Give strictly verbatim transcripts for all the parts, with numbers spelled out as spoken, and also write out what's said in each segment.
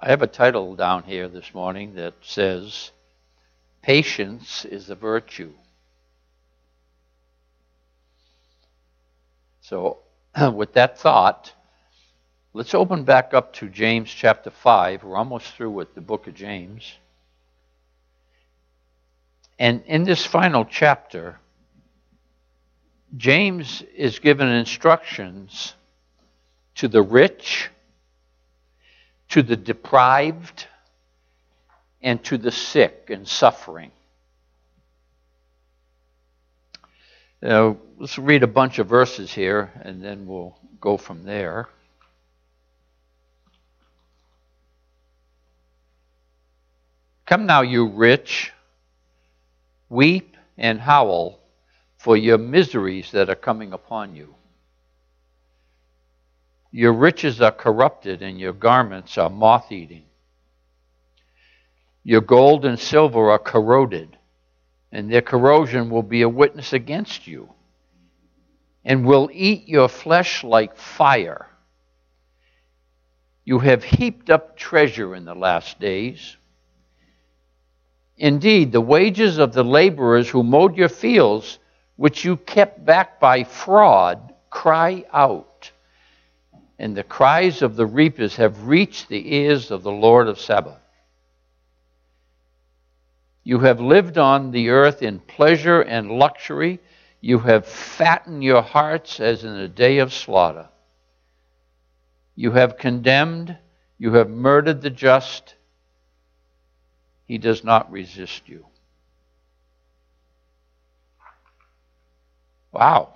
I have a title down here this morning that says, Patience is a Virtue. So, with that thought, let's open back up to James chapter five. We're almost through with the book of James. And in this final chapter, James is given instructions to the rich, to the deprived, and to the sick and suffering. Now, let's read a bunch of verses here, and then we'll go from there. Come now, you rich, weep and howl for your miseries that are coming upon you. Your riches are corrupted, and your garments are moth-eating. Your gold and silver are corroded, and their corrosion will be a witness against you, and will eat your flesh like fire. You have heaped up treasure in the last days. Indeed, the wages of the laborers who mowed your fields, which you kept back by fraud, cry out. And the cries of the reapers have reached the ears of the Lord of Sabaoth. You have lived on the earth in pleasure and luxury. You have fattened your hearts as in a day of slaughter. You have condemned, you have murdered the just. He does not resist you. Wow.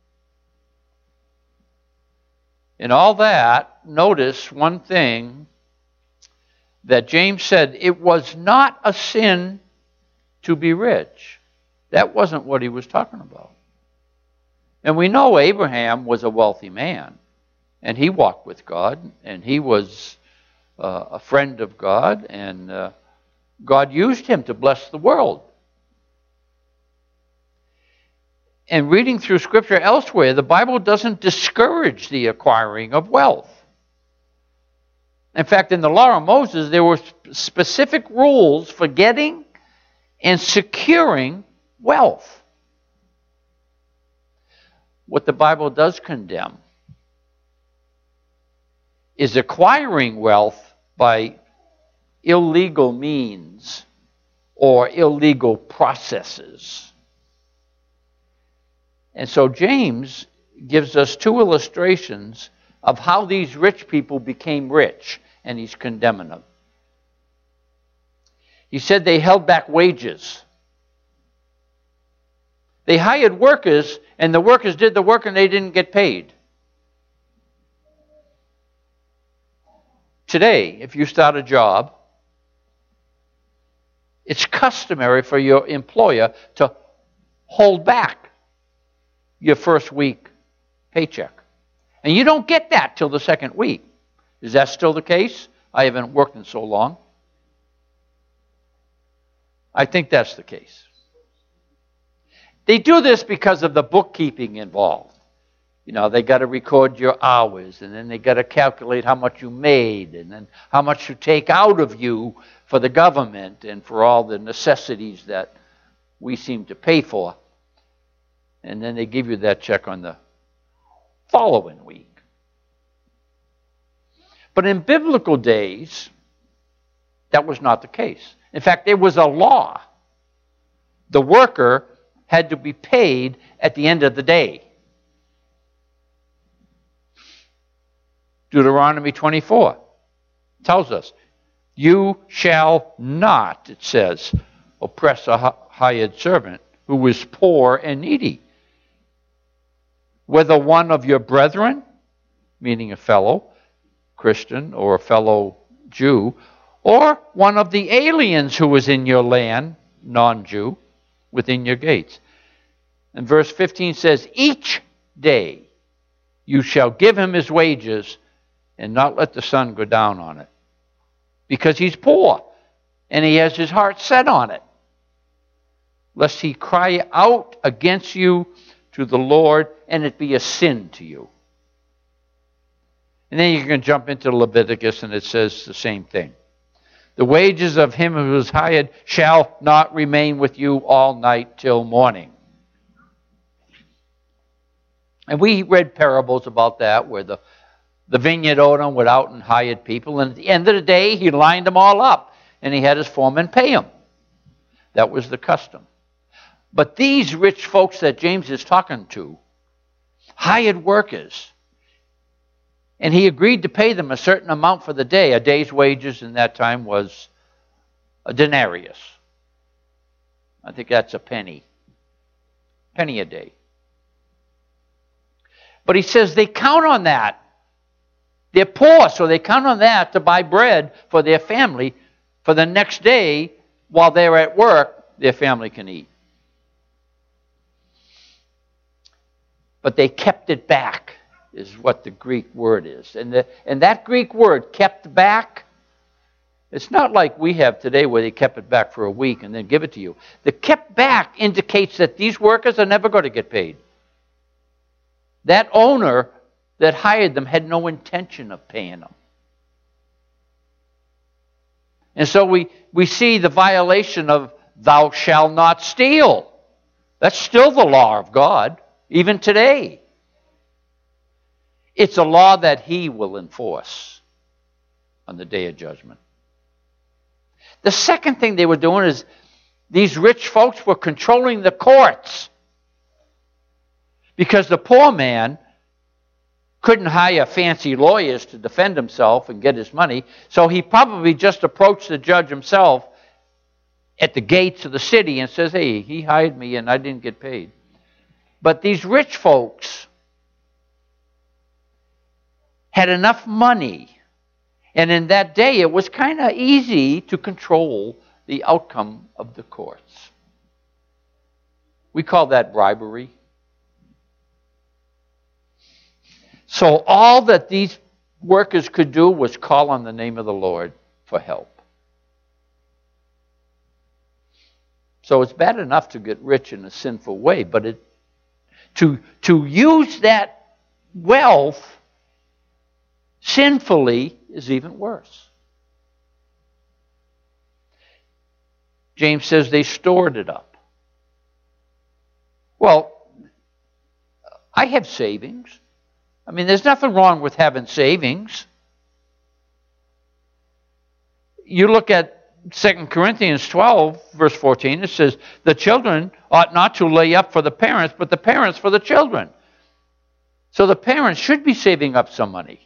In all that, notice one thing that James said, it was not a sin to be rich. That wasn't what he was talking about. And we know Abraham was a wealthy man, and he walked with God, and he was uh, a friend of God, and uh, God used him to bless the world. And reading through Scripture elsewhere, the Bible doesn't discourage the acquiring of wealth. In fact, in the law of Moses, there were specific rules for getting and securing wealth. What the Bible does condemn is acquiring wealth by illegal means or illegal processes. And so James gives us two illustrations of how these rich people became rich, and he's condemning them. He said they held back wages. They hired workers, and the workers did the work and they didn't get paid. Today, if you start a job, it's customary for your employer to hold back your first week paycheck. And you don't get that till the second week. Is that still the case? I haven't worked in so long. I think that's the case. They do this because of the bookkeeping involved. You know, they got to record your hours, and then they got to calculate how much you made, and then how much you take out of you for the government and for all the necessities that we seem to pay for. And then they give you that check on the following week. But in biblical days, that was not the case. In fact, there was a law. The worker had to be paid at the end of the day. Deuteronomy twenty-four tells us, you shall not, it says, oppress a hired servant who is poor and needy. Whether one of your brethren, meaning a fellow Christian or a fellow Jew, or one of the aliens who is in your land, non-Jew, within your gates. And verse fifteen says, each day you shall give him his wages and not let the sun go down on it. Because he's poor and he has his heart set on it. Lest he cry out against you to the Lord and it be a sin to you. And then you can jump into Leviticus and it says the same thing. The wages of him who is hired shall not remain with you all night till morning. And we read parables about that where the, the vineyard owner went out and hired people. And at the end of the day, he lined them all up and he had his foreman pay them. That was the custom. But these rich folks that James is talking to hired workers. And he agreed to pay them a certain amount for the day. A day's wages in that time was a denarius. I think that's a penny. Penny a day. But he says they count on that. They're poor, so they count on that to buy bread for their family for the next day while they're at work, their family can eat. But they kept it back, is what the Greek word is. And, the, and that Greek word, kept back, it's not like we have today where they kept it back for a week and then give it to you. The kept back indicates that these workers are never going to get paid. That owner that hired them had no intention of paying them. And so we, we see the violation of thou shalt not steal. That's still the law of God, even today. It's a law that he will enforce on the day of judgment. The second thing they were doing is these rich folks were controlling the courts. Because the poor man couldn't hire fancy lawyers to defend himself and get his money, so he probably just approached the judge himself at the gates of the city and says, hey, he hired me and I didn't get paid. But these rich folks had enough money, and in that day it was kind of easy to control the outcome of the courts. We call that bribery. So all that these workers could do was call on the name of the Lord for help. So it's bad enough to get rich in a sinful way, but it, to, to use that wealth sinfully is even worse. James says they stored it up. Well, I have savings. I mean, there's nothing wrong with having savings. You look at Second Corinthians twelve, verse fourteen, it says, the children ought not to lay up for the parents, but the parents for the children. So the parents should be saving up some money.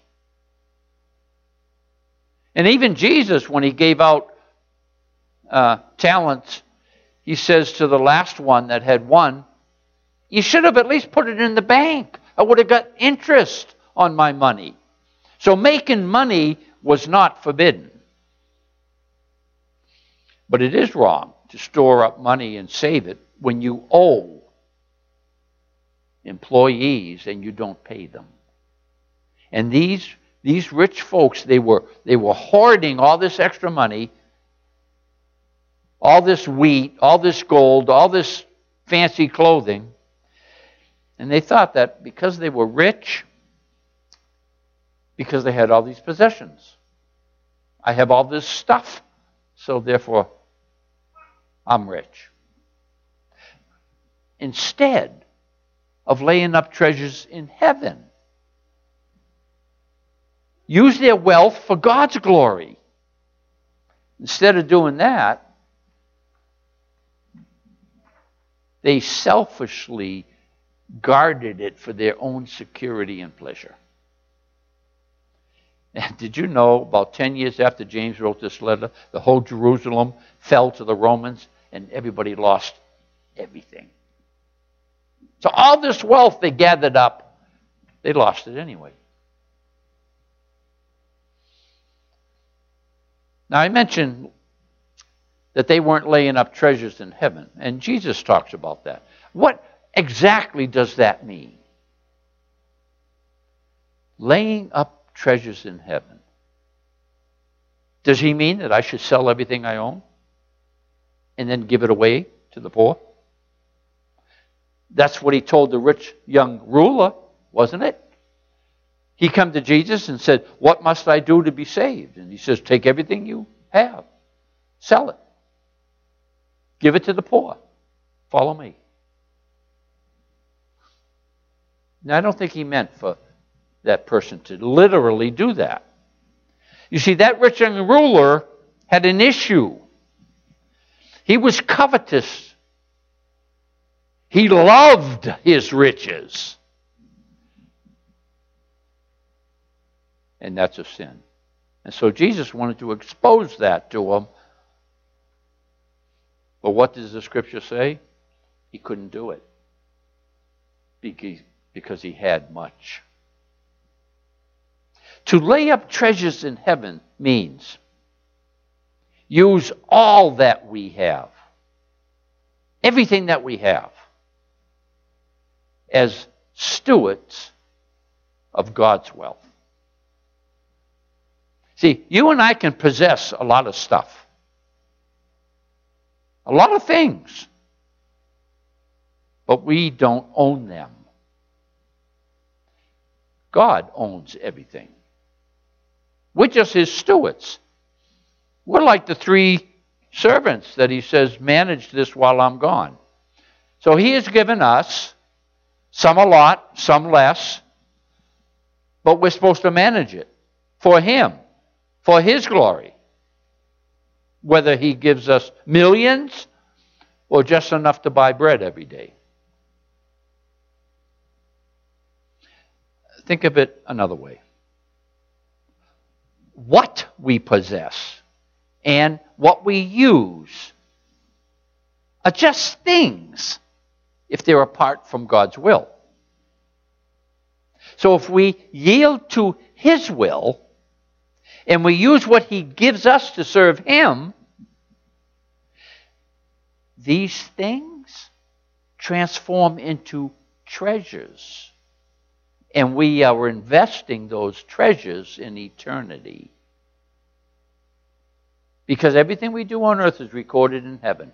And even Jesus, when he gave out uh, talents, he says to the last one that had one, you should have at least put it in the bank. I would have got interest on my money. So making money was not forbidden. But it is wrong to store up money and save it when you owe employees and you don't pay them. And these, these rich folks, they were, they were hoarding all this extra money, all this wheat, all this gold, all this fancy clothing. And they thought that because they were rich, because they had all these possessions, I have all this stuff, so therefore I'm rich. Instead of laying up treasures in heaven, use their wealth for God's glory. Instead of doing that, they selfishly guarded it for their own security and pleasure. And did you know, about ten years after James wrote this letter, the whole Jerusalem fell to the Romans and everybody lost everything. So all this wealth they gathered up, they lost it anyway. Now I mentioned that they weren't laying up treasures in heaven, and Jesus talks about that. What exactly does that mean? Laying up treasures in heaven. Does he mean that I should sell everything I own and then give it away to the poor? That's what he told the rich young ruler, wasn't it? He come to Jesus and said, what must I do to be saved? And he says, take everything you have, sell it, give it to the poor, follow me. Now, I don't think he meant for that person to literally do that. You see, that rich young ruler had an issue. He was covetous. He loved his riches. And that's a sin. And so Jesus wanted to expose that to him. But what does the scripture say? He couldn't do it because he had much. To lay up treasures in heaven means use all that we have, everything that we have, as stewards of God's wealth. See, you and I can possess a lot of stuff, a lot of things, but we don't own them. God owns everything. We're just his stewards. We're like the three servants that he says, manage this while I'm gone. So he has given us some a lot, some less, but we're supposed to manage it for him, for his glory. Whether he gives us millions or just enough to buy bread every day. Think of it another way. What we possess and what we use are just things if they're apart from God's will. So if we yield to his will and we use what he gives us to serve him, these things transform into treasures. And we are investing those treasures in eternity. Because everything we do on earth is recorded in heaven.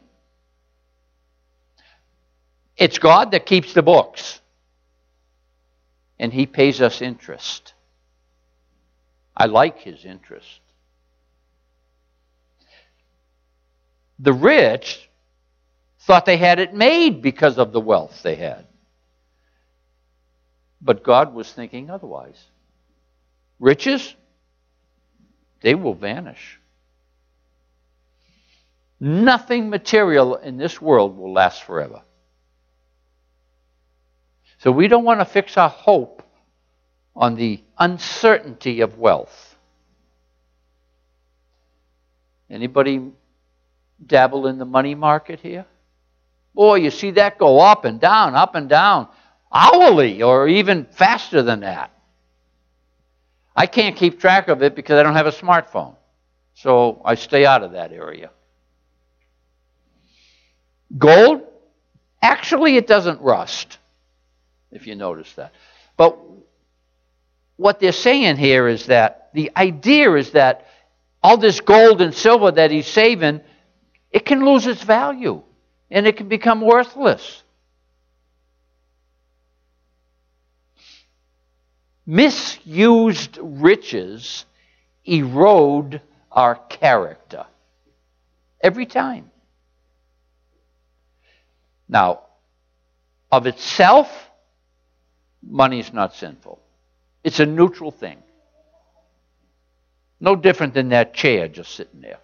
It's God that keeps the books. And he pays us interest. I like his interest. The rich thought they had it made because of the wealth they had. But God was thinking otherwise. Riches, they will vanish. Nothing material in this world will last forever. So we don't want to fix our hope on the uncertainty of wealth. Anybody dabble in the money market here? Boy, you see that go up and down, up and down. Hourly, or even faster than that. I can't keep track of it because I don't have a smartphone. So I stay out of that area. Gold, actually it doesn't rust, if you notice that. But what they're saying here is that the idea is that all this gold and silver that he's saving, it can lose its value and it can become worthless. Misused riches erode our character. Every time. Now, of itself, money is not sinful. It's a neutral thing. No different than that chair just sitting there.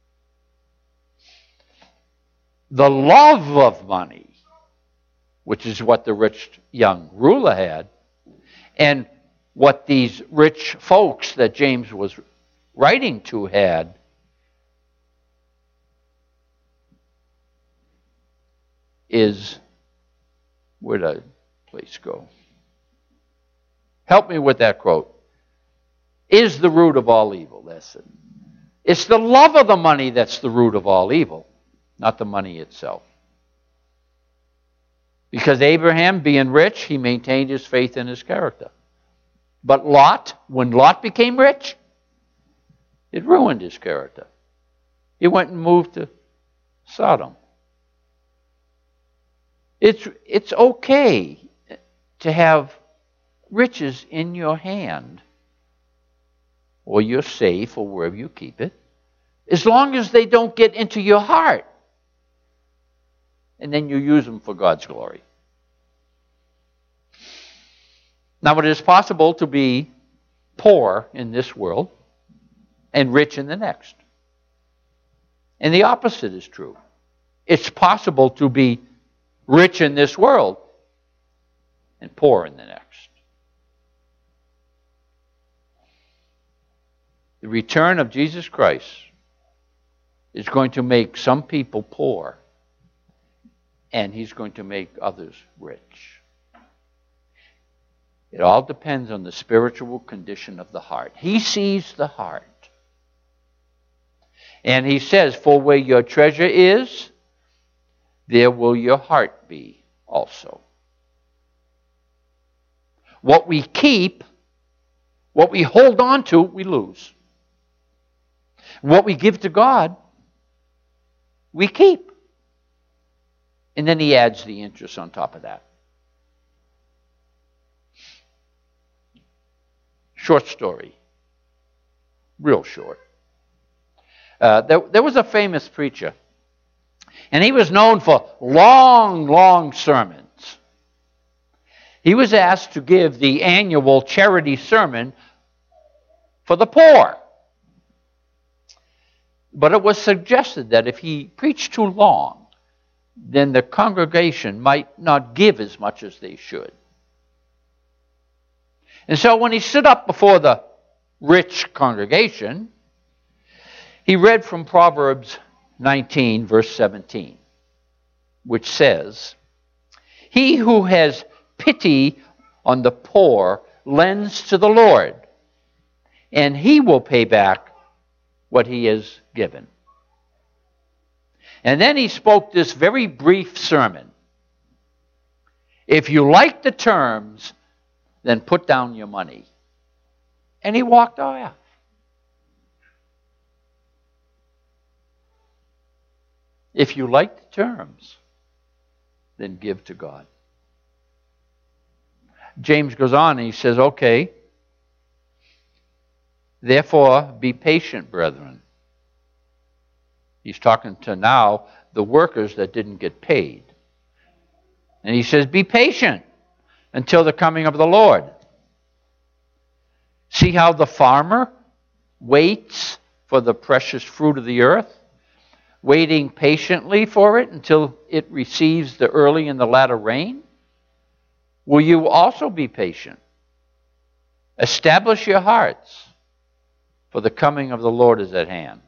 The love of money, which is what the rich young ruler had, and what these rich folks that James was writing to had, is, where'd that place go? Help me with that quote. Is the root of all evil. That's it. It's the love of the money that's the root of all evil, not the money itself. Because Abraham, being rich, he maintained his faith in his character. But Lot, when Lot became rich, it ruined his character. He went and moved to Sodom. It's, it's okay to have riches in your hand, or your safe, or wherever you keep it, as long as they don't get into your heart. And then you use them for God's glory. Now, it is possible to be poor in this world and rich in the next. And the opposite is true. It's possible to be rich in this world and poor in the next. The return of Jesus Christ is going to make some people poor, and he's going to make others rich. It all depends on the spiritual condition of the heart. He sees the heart. And he says, for where your treasure is, there will your heart be also. What we keep, what we hold on to, we lose. What we give to God, we keep. And then he adds the interest on top of that. Short story. Real short. Uh, there, there was a famous preacher, and he was known for long, long sermons. He was asked to give the annual charity sermon for the poor. But it was suggested that if he preached too long, then the congregation might not give as much as they should. And so when he stood up before the rich congregation, he read from Proverbs nineteen, verse seventeen, which says, he who has pity on the poor lends to the Lord, and he will pay back what he has given. And then he spoke this very brief sermon. If you like the terms, then put down your money. And he walked off. If you like the terms, then give to God. James goes on and he says, okay, therefore be patient, brethren. He's talking to now the workers that didn't get paid. And he says, be patient until the coming of the Lord. See how the farmer waits for the precious fruit of the earth, waiting patiently for it until it receives the early and the latter rain? Will you also be patient? Establish your hearts, for the coming of the Lord is at hand.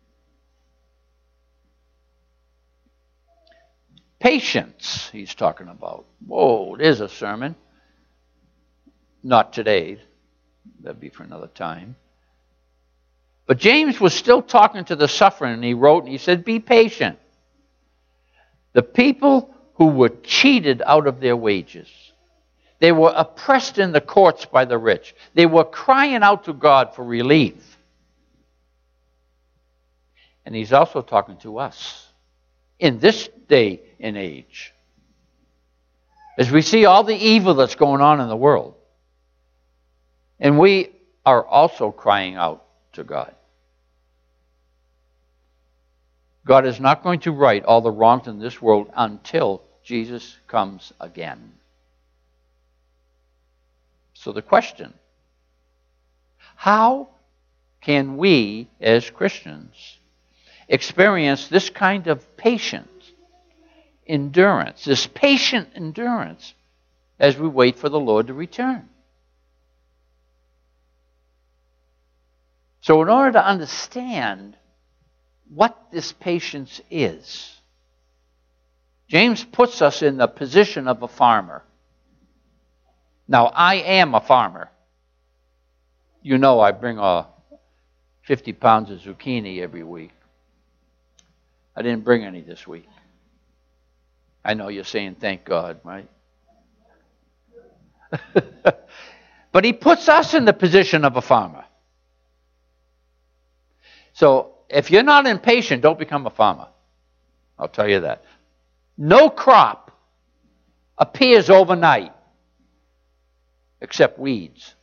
Patience, he's talking about. Whoa, there's a sermon. Not today. That'd be for another time. But James was still talking to the suffering, and he wrote, and he said, be patient. The people who were cheated out of their wages. They were oppressed in the courts by the rich. They were crying out to God for relief. And he's also talking to us in this day and age. As we see all the evil that's going on in the world. And we are also crying out to God. God is not going to right all the wrongs in this world until Jesus comes again. So the question, how can we as Christians experience this kind of patience, endurance, this patient endurance as we wait for the Lord to return? So in order to understand what this patience is, James puts us in the position of a farmer. Now, I am a farmer. You know I bring a fifty pounds of zucchini every week. I didn't bring any this week. I know you're saying thank God, right? But he puts us in the position of a farmer. So, if you're not impatient, don't become a farmer. I'll tell you that. No crop appears overnight. except weeds.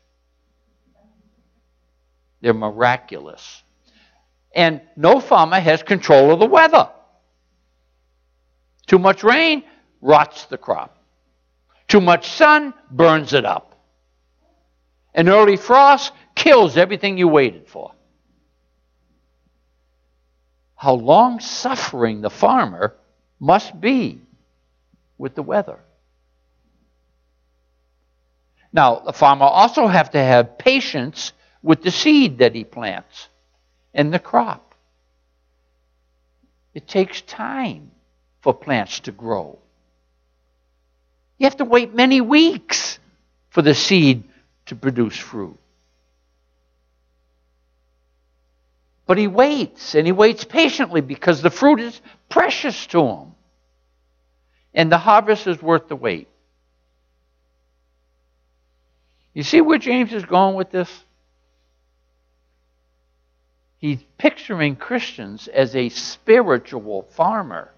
They're miraculous. And no farmer has control of the weather. Too much rain rots the crop. Too much sun burns it up. An early frost kills everything you waited for. How long-suffering the farmer must be with the weather. Now, the farmer also has to have patience with the seed that he plants and the crop. It takes time for plants to grow. You have to wait many weeks for the seed to produce fruit. But he waits, and he waits patiently because the fruit is precious to him. And the harvest is worth the wait. You see where James is going with this? He's picturing Christians as a spiritual farmer,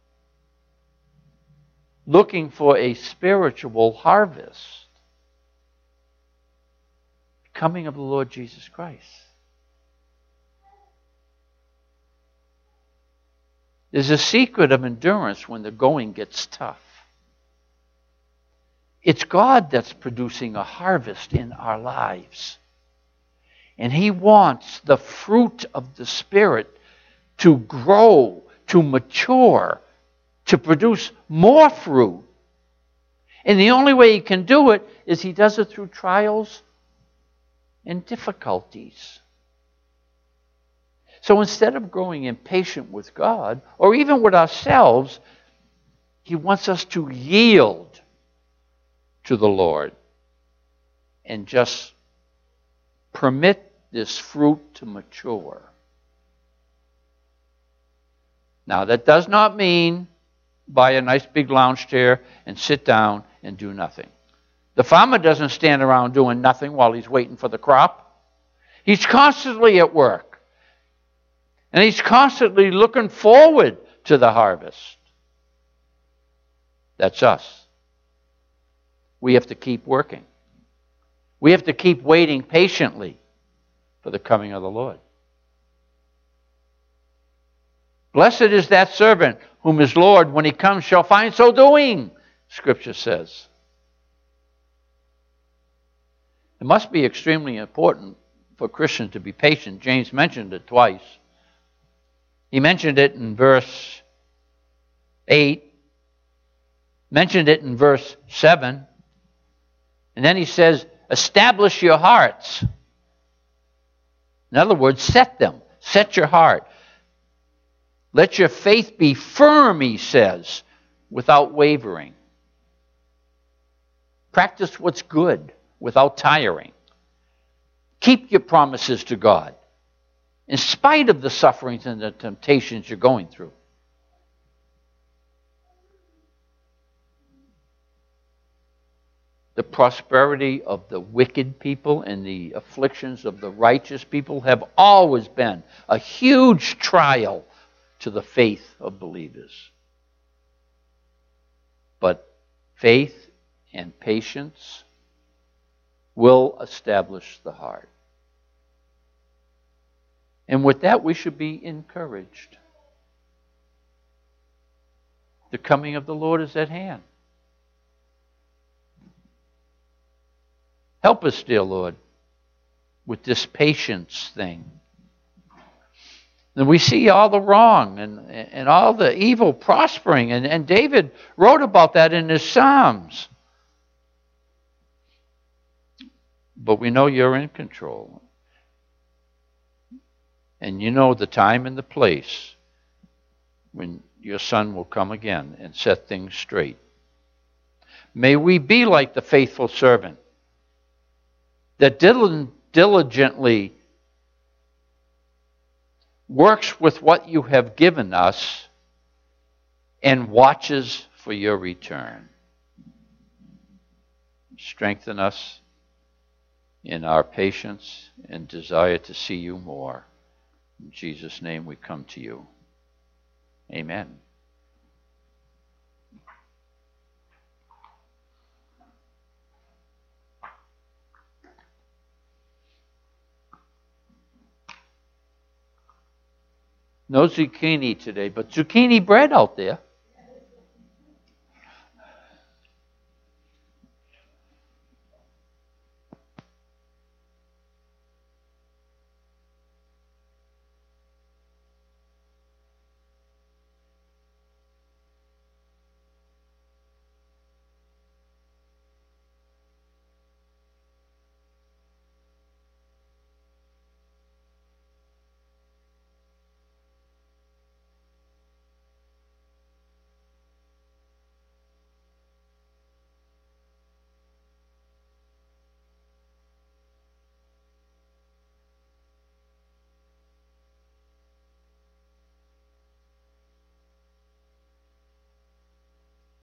looking for a spiritual harvest. Coming of the Lord Jesus Christ. There's a secret of endurance when the going gets tough. It's God that's producing a harvest in our lives. And He wants the fruit of the Spirit to grow, to mature, to produce more fruit. And the only way He can do it is He does it through trials and difficulties. So instead of growing impatient with God, or even with ourselves, He wants us to yield to the Lord and just permit this fruit to mature. Now, that does not mean buy a nice big lounge chair and sit down and do nothing. The farmer doesn't stand around doing nothing while he's waiting for the crop. He's constantly at work. And he's constantly looking forward to the harvest. That's us. We have to keep working. We have to keep waiting patiently for the coming of the Lord. Blessed is that servant whom his Lord, when he comes, shall find so doing, Scripture says. It must be extremely important for Christians to be patient. James mentioned it twice. He mentioned it in verse eight, mentioned it in verse seven, and then he says, establish your hearts. In other words, set them. Set your heart. Let your faith be firm, he says, without wavering. Practice what's good without tiring. Keep your promises to God, in spite of the sufferings and the temptations you're going through. The prosperity of the wicked people and the afflictions of the righteous people have always been a huge trial to the faith of believers. But faith and patience will establish the heart. And with that, we should be encouraged. The coming of the Lord is at hand. Help us, dear Lord, with this patience thing. And we see all the wrong and, and all the evil prospering. And, and David wrote about that in his Psalms. But we know you're in control. And you know the time and the place when your Son will come again and set things straight. May we be like the faithful servant that diligently works with what you have given us and watches for your return. Strengthen us in our patience and desire to see you more. In Jesus' name we come to you. Amen. No zucchini today, but zucchini bread out there.